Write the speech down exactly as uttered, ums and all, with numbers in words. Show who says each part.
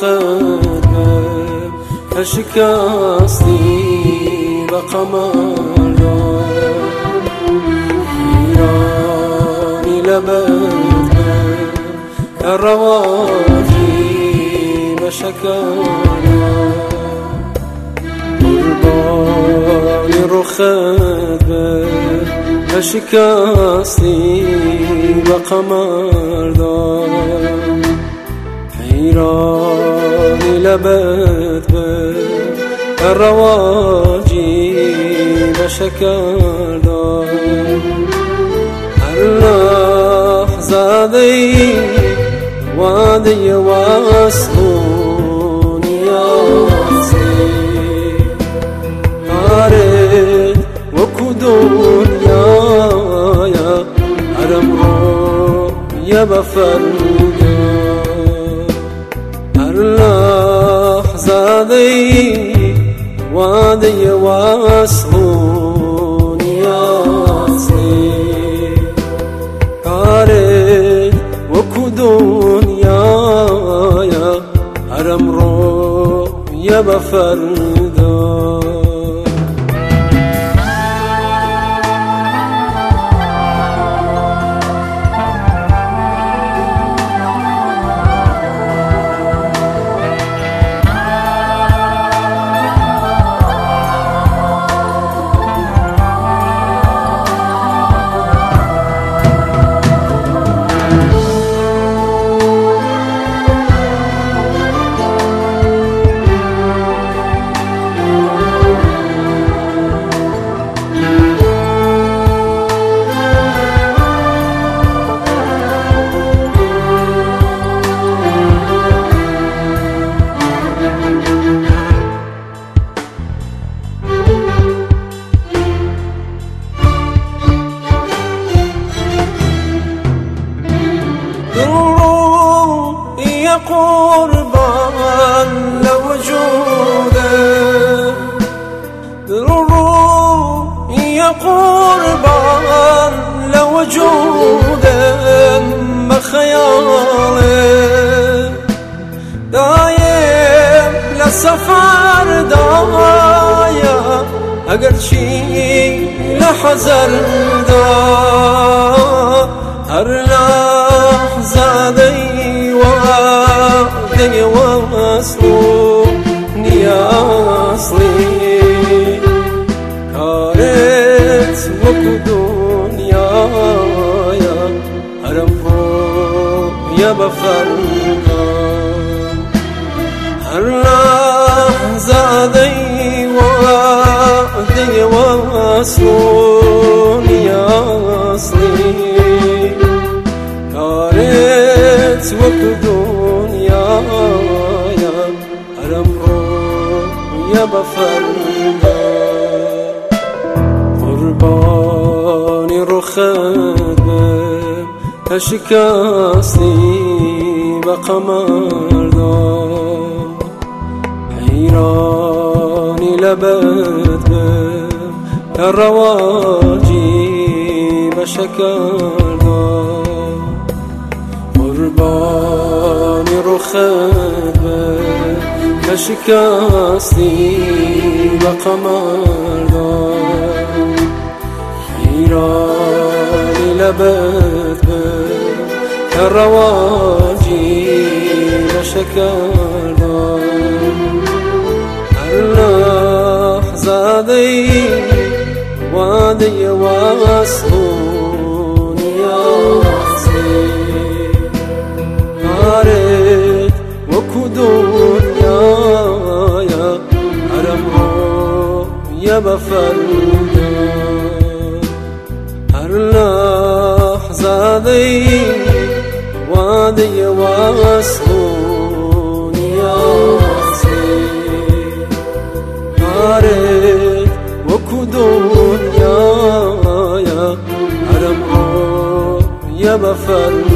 Speaker 1: رخت به شکستی و قمر ایرانی لبت به رواجی و شکر قربانی رخت به شکستی و قمر ایرانی لبت به رواجی و شکر دار هر لحظه دی وادی واسمون یاسی آرد وکو دنیایا حرم رو یا بفردا هر لحظه دی وادی واسمون یاسی کارت وکو دنیایا حرم رو یا بفردا قربان لوجودك الروح يا قربان لوجودك بخيالك دايم لسفر دايا اگر شي لحزر دا هر لحظة دي وادي واسمون ياصلي كارت وكو دنيايا حرم يا بفرقا هر لحظة دي وادي واسمون ياصلي كارت وكو دنيايا حرم يا بفرقا قرباني رخت به شکستی و قمر دار ایرانی لبت به رواجی و شکر دار قربانی رخت به شکستی و قمر دار ایرانی لبت به رواجی و شکر دار هر لحظه دی وادی واسمون یاسی آرد وکو دنیایا حرم رو یا بفردا هر لحظه دی وادی واسمون یاسی آرد وکو دنیایا حرم رو یا بفردا